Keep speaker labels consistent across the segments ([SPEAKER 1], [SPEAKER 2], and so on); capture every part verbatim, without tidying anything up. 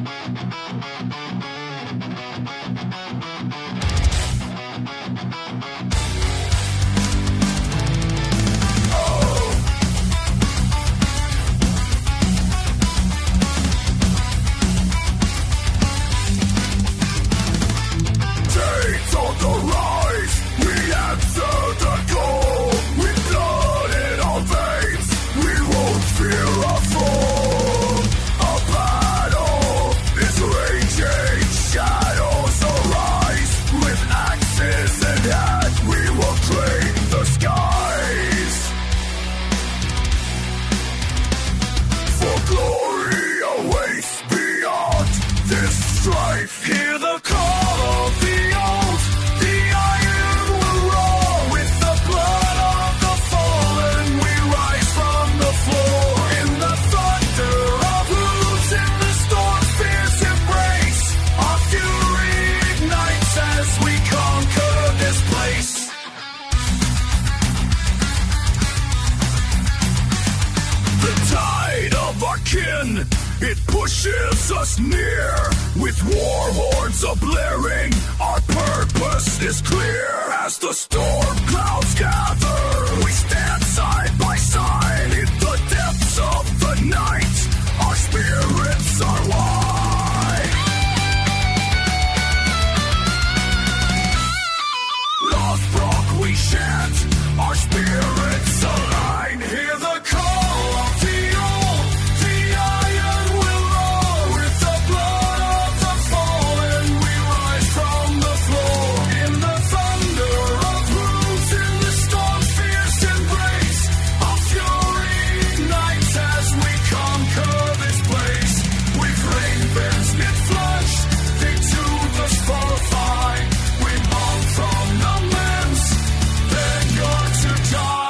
[SPEAKER 1] Hear the call of the old, the iron will roar. With the blood of the fallen, we rise from the floor. In the thunder of hooves, in the storm's fierce embrace, our fury ignites as we conquer this place. The tide of our kin, it pushes us near. With war horns a-blaring, our purpose is clear. As the storm clouds gather, we stand side by side. In the depths of the night, our spirits are wide. Lothbrok we chant, our spirits align. Hear the call of the old, the iron will roar. With the blood of the fallen, we rise from the floor. In the thunder of hooves, in the storm's fierce embrace, our fury ignites as we conquer this place. With ravens mid-flush, they to the spur fly. We mourn from the lands, then you're to die.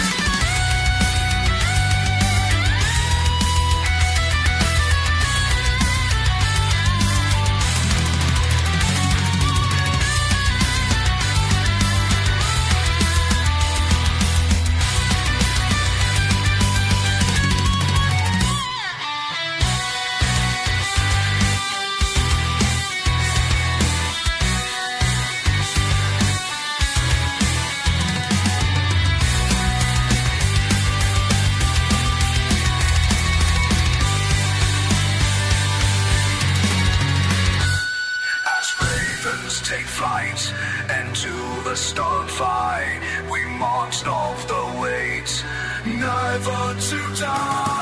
[SPEAKER 1] Take flight and to the storm fly. We marched off the weight, never to die.